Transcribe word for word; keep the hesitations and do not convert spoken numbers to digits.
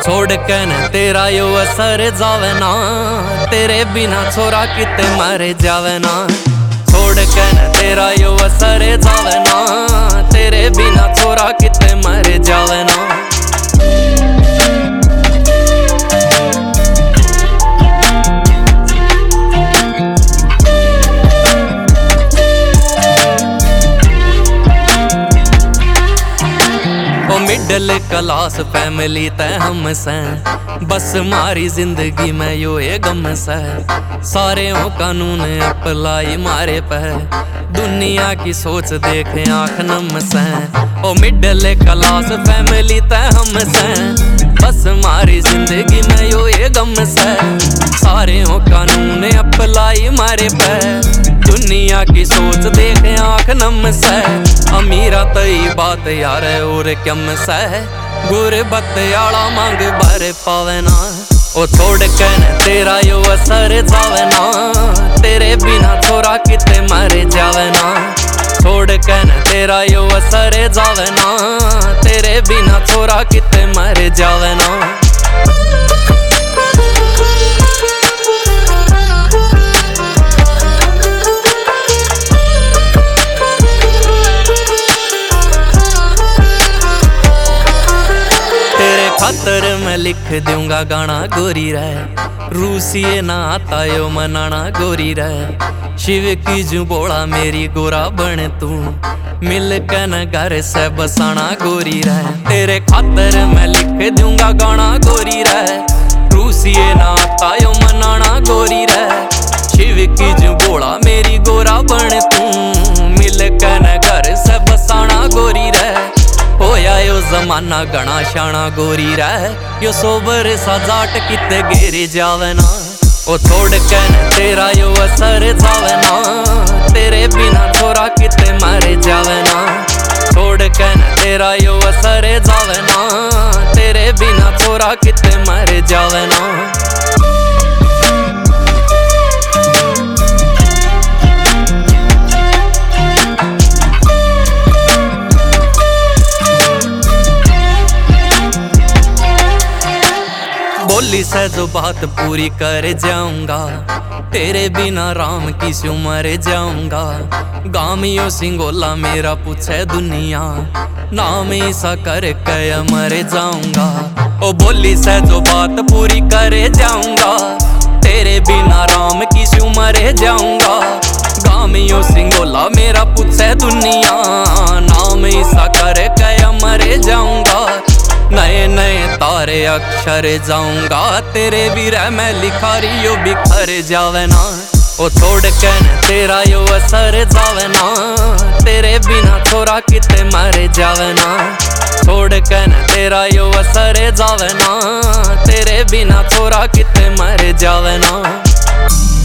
छोड़ के न तेरा यो असर जावे ना, तेरे बिना छोरा किते मर जावे ना। छोड़ के न तेरा यो असर जावे ना, तेरे बिना छोरा किते मर जावे ना। मिडल क्लास फैमिली तय हम से, बस मारी जिंदगी में यो ये गम से। सारे हो कानून अप्लाई मारे पे, दुनिया की सोच देखे आँख नम से। ओ मिडल क्लास फैमिली तय हम से, बस मारी जिंदगी में यो ये गम से। सारे हो कानून अप्लाई मारे पे, दुनिया की सोच देखे आँख नम से। अमीरा तई बात यार और कम से, गुरबत आला मांग भर पावे ना। ओ छोड़ के न तेरा यो असर जावे ना, तेरे बिना छोरा किते मर जावे ना। छोड़ के न तेरा यो असर जावे ना, तेरे बिना छोरा किते मर जावे ना। खातर मैं लिख दूंगा गाना गोरी रह, रूसिए ना आता यो मनाना गोरी रह। शिव की जू बोला मेरी गोरा बन तू, मिल के न घर से बसाना गोरी रह। तेरे खातर मैं लिख दूंगा गाना गोरी रह, रूसिए ना आता यो मनाना गोरी रह। शिव की जू बोला मेरी गोरा बन तू, मिल के न घर से बसाना गोरी रह। होया यो जमाना घना शाना गोरी रह, यो सोबर सा जाट किते गिर जावे ना। ओ छोड़ के न तेरा यो असर जावे ना, तेरे बिना छोरा किते मर जावे ना। छोड़ के न तेरा यो असर जावे ना, तेरे बिना छोरा किते मर जावे ना। बोली से जो बात पूरी कर जाऊंगा, तेरे बिना राम की स्यों मर जाऊंगा। गामियों सिंगोला मेरा पूछे दुनिया, नाम ईसा कर के मर जाऊंगा। ओ बोली से जो बात पूरी कर जाऊंगा, तेरे बिना राम की स्यों मर जाऊंगा। गामियों सिंगोला मेरा पूछे दुनिया, नाम ईसा कर के मर जाऊंगा। नए नए तारे अक्षर जाऊंगा, तेरे बिरह में लिखारी यो बिखर जावे ना। ओ छोड़ के न तेरा यो असर जावे ना, तेरे बिना छोरा किते मर जावे ना। छोड़ के न तेरा यो असर जावे ना, तेरे बिना छोरा किते मर जावे ना।